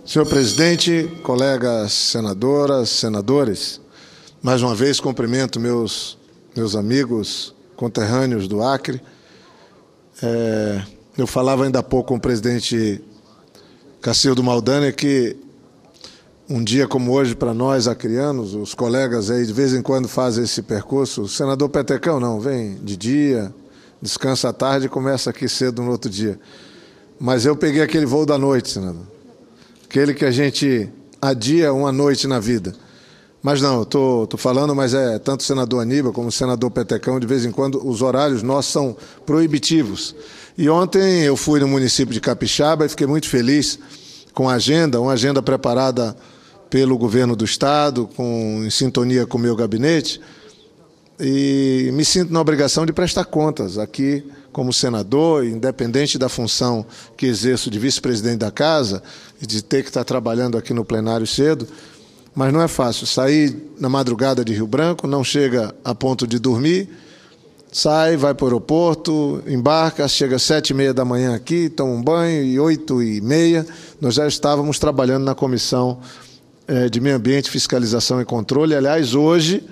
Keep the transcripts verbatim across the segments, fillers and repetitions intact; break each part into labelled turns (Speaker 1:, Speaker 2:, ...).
Speaker 1: Senhor presidente, colegas senadoras, senadores, mais uma vez cumprimento meus, meus amigos conterrâneos do Acre. É, eu falava ainda há pouco com o presidente Cacildo Maldani que um dia como hoje para nós acrianos, os colegas aí de vez em quando fazem esse percurso. O senador Petecão não, vem de dia, descansa à tarde e começa aqui cedo no outro dia. Mas eu peguei aquele voo da noite, senador. Aquele que a gente adia uma noite na vida. Mas não, eu estou tô, tô falando, mas é tanto o senador Aníbal como o senador Petecão, de vez em quando os horários nossos são proibitivos. E ontem eu fui no município de Capixaba e fiquei muito feliz com a agenda, uma agenda preparada pelo governo do Estado, com, em sintonia com o meu gabinete, e me sinto na obrigação de prestar contas aqui como senador, independente da função que exerço de vice-presidente da Casa, e de ter que estar trabalhando aqui no plenário cedo, mas não é fácil. Sair na madrugada de Rio Branco, não chega a ponto de dormir, sai, vai para o aeroporto, embarca, chega às sete e meia da manhã aqui, toma um banho, e oito e meia nós já estávamos trabalhando na Comissão eh, de Meio Ambiente, Fiscalização e Controle. Aliás, hoje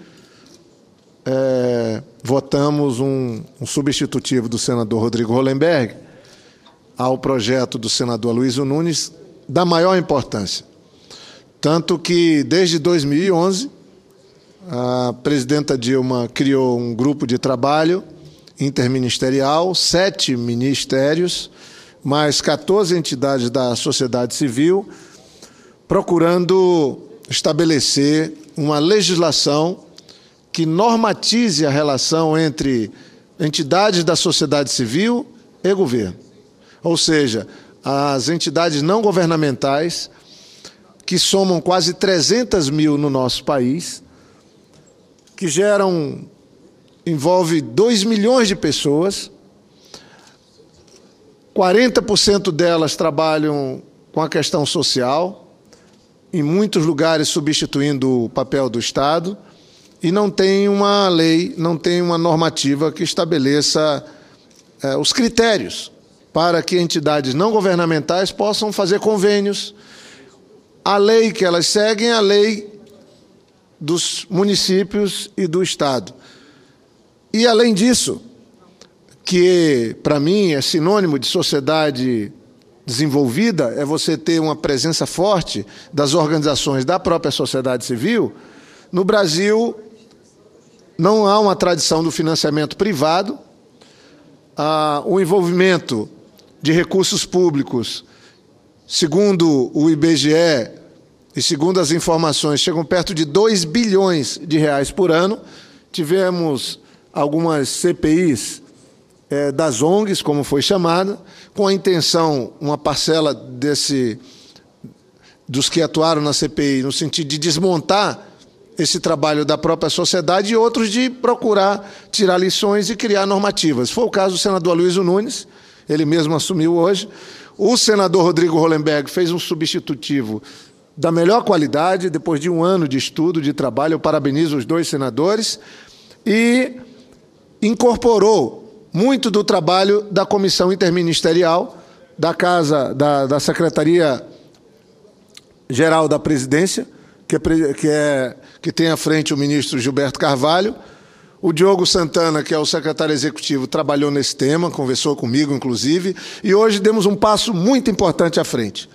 Speaker 1: eh, votamos um, um substitutivo do senador Rodrigo Hollenberg ao projeto do senador Aloysio Nunes, da maior importância. Tanto que, desde dois mil e onze, a presidenta Dilma criou um grupo de trabalho interministerial, sete ministérios, mais quatorze entidades da sociedade civil, procurando estabelecer uma legislação que normatize a relação entre entidades da sociedade civil e governo. Ou seja, as entidades não governamentais, que somam quase trezentas mil no nosso país, que geram, envolve dois milhões de pessoas, quarenta por cento delas trabalham com a questão social, em muitos lugares substituindo o papel do Estado, e não tem uma lei, não tem uma normativa que estabeleça eh, os critérios para que entidades não governamentais possam fazer convênios. A lei que elas seguem é a lei dos municípios e do Estado. E, além disso, que, para mim, é sinônimo de sociedade desenvolvida, é você ter uma presença forte das organizações da própria sociedade civil. No Brasil, não há uma tradição do financiamento privado. Ah, o envolvimento de recursos públicos, segundo o I B G E e segundo as informações, chegam perto de dois bilhões de reais por ano. Tivemos algumas C P Is é, das O N Gs, como foi chamada, com a intenção, uma parcela desse, dos que atuaram na C P I, no sentido de desmontar esse trabalho da própria sociedade, e outros de procurar tirar lições e criar normativas. Foi o caso do senador Aloysio Nunes, ele mesmo assumiu hoje. O senador Rodrigo Hollenberg fez um substitutivo da melhor qualidade, depois de um ano de estudo, de trabalho. Eu parabenizo os dois senadores, e incorporou muito do trabalho da Comissão Interministerial da Casa, da, da Secretaria-Geral da Presidência, que, é, que, é, que tem à frente o ministro Gilberto Carvalho. O Diogo Santana, que é o secretário executivo, trabalhou nesse tema, conversou comigo, inclusive, e hoje demos um passo muito importante à frente.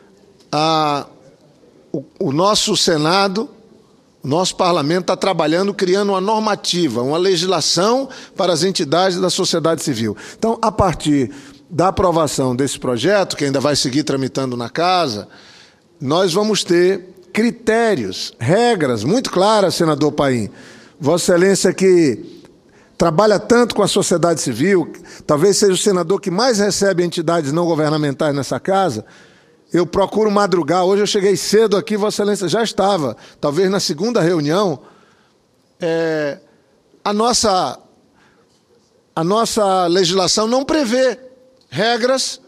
Speaker 1: A, o, o nosso Senado, o nosso parlamento está trabalhando, criando uma normativa, uma legislação para as entidades da sociedade civil. Então, a partir da aprovação desse projeto, que ainda vai seguir tramitando na Casa, nós vamos ter critérios, regras muito claras, senador Paim. Vossa Excelência, que trabalha tanto com a sociedade civil, talvez seja o senador que mais recebe entidades não governamentais nessa Casa. Eu procuro madrugar. Hoje eu cheguei cedo aqui, Vossa Excelência já estava, talvez na segunda reunião. É, a, nossa, a nossa legislação não prevê regras,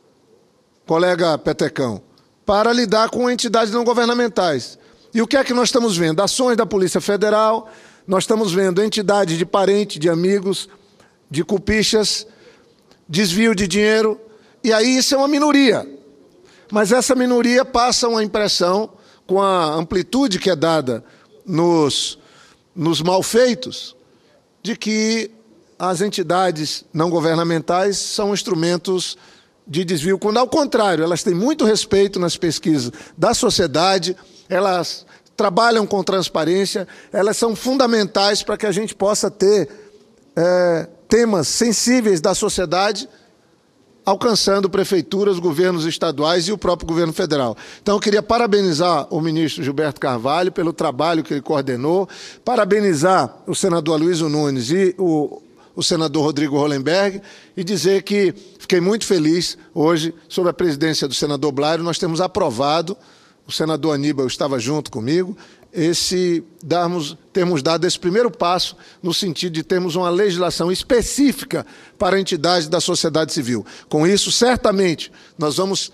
Speaker 1: colega Petecão, para lidar com entidades não governamentais. E o que é que nós estamos vendo? Ações da Polícia Federal, nós estamos vendo entidades de parentes, de amigos, de cupichas, desvio de dinheiro, e aí isso é uma minoria. Mas essa minoria passa uma impressão, com a amplitude que é dada nos, nos malfeitos, de que as entidades não governamentais são instrumentos de desvio, quando, ao contrário, elas têm muito respeito nas pesquisas da sociedade, elas trabalham com transparência, elas são fundamentais para que a gente possa ter é, temas sensíveis da sociedade alcançando prefeituras, governos estaduais e o próprio governo federal. Então, eu queria parabenizar o ministro Gilberto Carvalho pelo trabalho que ele coordenou, parabenizar o senador Aloysio Nunes e o, o senador Rodrigo Hollenberg e dizer que fiquei muito feliz hoje, sob a presidência do senador Blário, nós temos aprovado, o senador Aníbal estava junto comigo, esse darmos, termos dado esse primeiro passo no sentido de termos uma legislação específica para entidades da sociedade civil. Com isso, certamente, nós vamos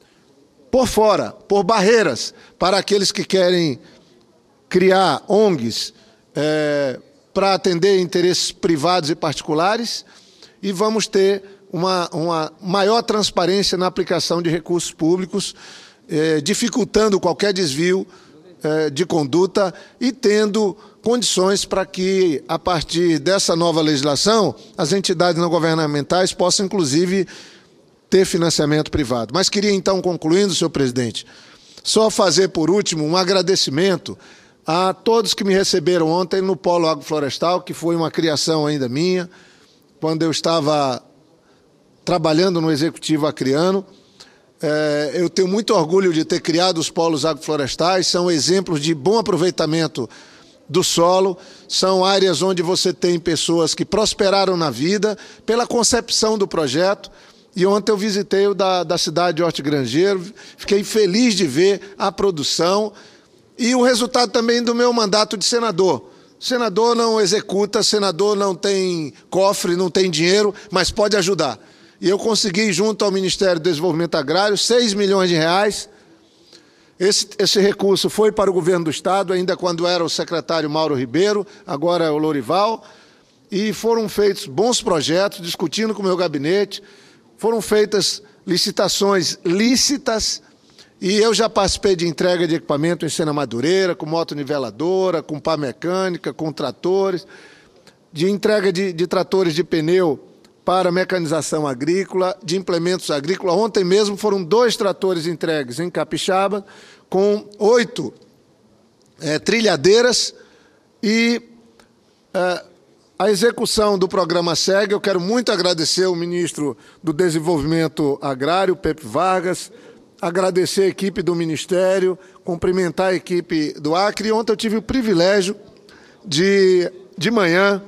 Speaker 1: pôr fora, pôr barreiras para aqueles que querem criar O N Gs é, para atender interesses privados e particulares e vamos ter uma, uma maior transparência na aplicação de recursos públicos, é, dificultando qualquer desvio de conduta e tendo condições para que, a partir dessa nova legislação, as entidades não governamentais possam, inclusive, ter financiamento privado. Mas queria, então, concluindo, senhor presidente, só fazer, por último, um agradecimento a todos que me receberam ontem no Polo Agroflorestal, que foi uma criação ainda minha, quando eu estava trabalhando no Executivo Acreano. É, eu tenho muito orgulho de ter criado os polos agroflorestais, são exemplos de bom aproveitamento do solo, são áreas onde você tem pessoas que prosperaram na vida pela concepção do projeto. E ontem eu visitei o da, da cidade de Hortigrangeiro, fiquei feliz de ver a produção e o resultado também do meu mandato de senador. Senador não executa, senador não tem cofre, não tem dinheiro, mas pode ajudar. E eu consegui, junto ao Ministério do Desenvolvimento Agrário, seis milhões de reais. Esse, esse recurso foi para o governo do Estado, ainda quando era o secretário Mauro Ribeiro, agora é o Lorival, e foram feitos bons projetos, discutindo com o meu gabinete, foram feitas licitações lícitas, e eu já participei de entrega de equipamento em Sena Madureira, com motoniveladora, com pá mecânica, com tratores, de entrega de, de tratores de pneu para mecanização agrícola, de implementos agrícolas. Ontem mesmo foram dois tratores entregues em Capixaba, com oito é, trilhadeiras e é, a execução do programa segue. Eu quero muito agradecer o ministro do Desenvolvimento Agrário, Pepe Vargas, agradecer a equipe do Ministério, cumprimentar a equipe do Acre. Ontem eu tive o privilégio de, de manhã,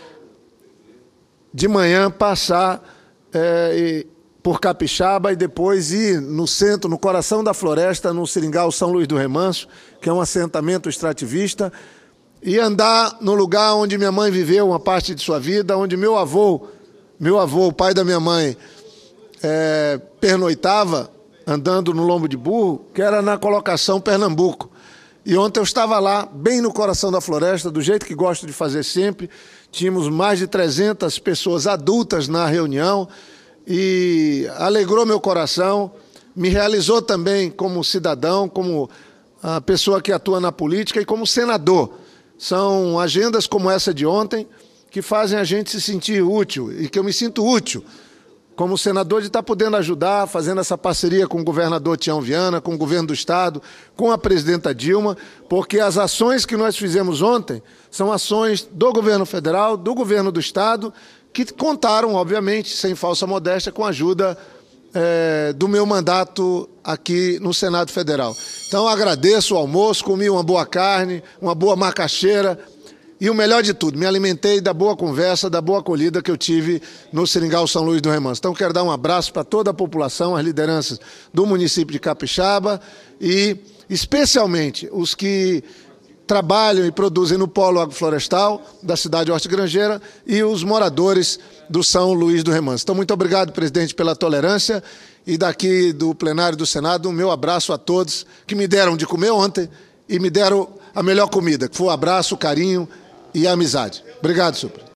Speaker 1: de manhã passar é, por Capixaba e depois ir no centro, no coração da floresta, no Seringal São Luís do Remanso, que é um assentamento extrativista, e andar no lugar onde minha mãe viveu uma parte de sua vida, onde meu avô, meu avô, o pai da minha mãe, é, pernoitava, andando no lombo de burro, que era na colocação Pernambuco. E ontem eu estava lá, bem no coração da floresta, do jeito que gosto de fazer sempre. Tínhamos mais de trezentas pessoas adultas na reunião e alegrou meu coração, me realizou também como cidadão, como a pessoa que atua na política e como senador. São agendas como essa de ontem que fazem a gente se sentir útil e que eu me sinto útil como senador de estar podendo ajudar, fazendo essa parceria com o governador Tião Viana, com o governo do Estado, com a presidenta Dilma, porque as ações que nós fizemos ontem são ações do governo federal, do governo do Estado, que contaram, obviamente, sem falsa modéstia, com a ajuda é, do meu mandato aqui no Senado Federal. Então, agradeço o almoço, comi uma boa carne, uma boa macaxeira, e o melhor de tudo, me alimentei da boa conversa, da boa acolhida que eu tive no Seringal São Luís do Remanso. Então, quero dar um abraço para toda a população, as lideranças do município de Capixaba e, especialmente, os que trabalham e produzem no Polo Agroflorestal da cidade de Hortigrangeira e os moradores do São Luís do Remanso. Então, muito obrigado, presidente, pela tolerância e daqui do plenário do Senado, um meu abraço a todos que me deram de comer ontem e me deram a melhor comida, que foi o abraço, o carinho e a amizade. Obrigado, senhor.